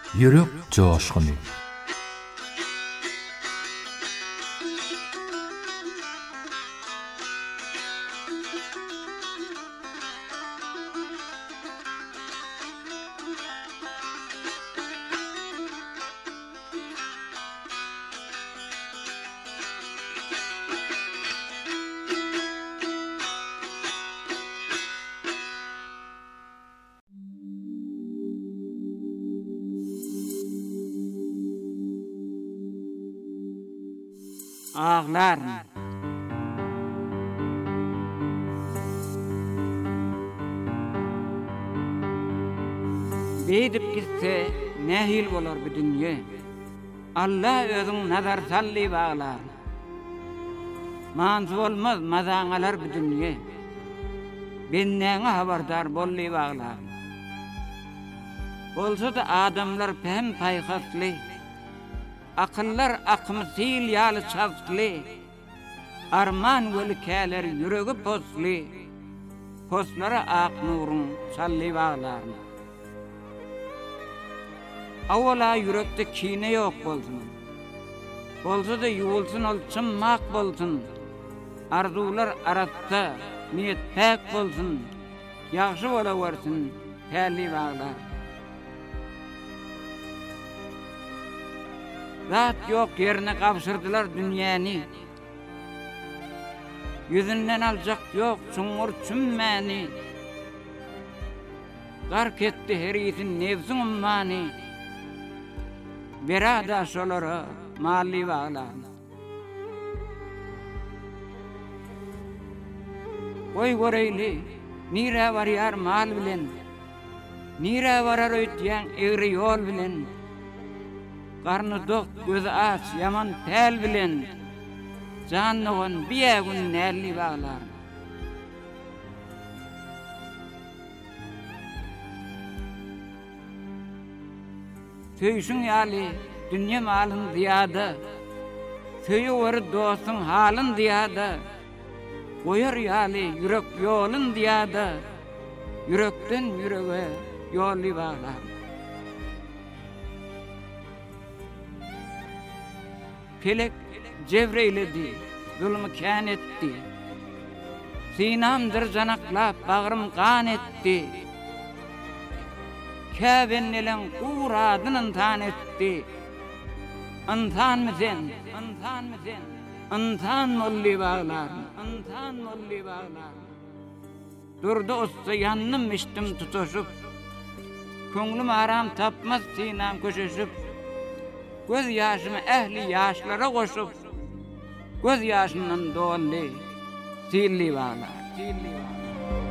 Yürek coşkunu. Ağlar. Beydip gitse nähil bolar bu dünýe. Allah özüň nazar sally baglar. Manzy bolmaz mazaňalar bu dünýe. Bennäňe habardar bolly baglar. Bolsa da adamlar pem paýhasly. Akıllar akmysyl ýaly çazly. Arman wölkäler ýüregi posly. Poslara ak nuruň sally baglar. Awala yürekde kine yok bolsun. Bolsa da yuwulsun olçym mak bolsun. Arzular aratda niyet pek bolsun. Ýaxşy bola bersin häli baglar. Zat yok yerine kapsırdılar dünýäni. Yüzünden aljak yok suňur çümmeni. Gark etdi her ýetin nefsin ummani. Berada şolara mali baglar. Koy göreyli, nire varýar mal bilen. Nire varar ötýän egri ýol bilen. Karnı dok, gözü aç, yaman tel bilen. Canlığın biyeğün nerli bağlar. Söýüşün ýaly, dünýe malyn diýada. Söýü wary dostun halyn diýada. Goýar ýaly, ýürek ýolyn diýada. Yürekden ýürege ýolly bağlar. Felek cevreyledi, zulmü kân etti. Sinamdır janaklap, bagrym kan etti. Käbennelen quradyny tan etti. Antan mı sen? Antan mı sen? Antan molly baglar, antan molly baglar. Durdu usta yannym içtim tutuşup. Köňlüm aram tapmaz sinam köşeşip. Göz ýaşymy ähli ýaşlara goşup, göz ýaşyndan dolly, silli baglar, silli baglar.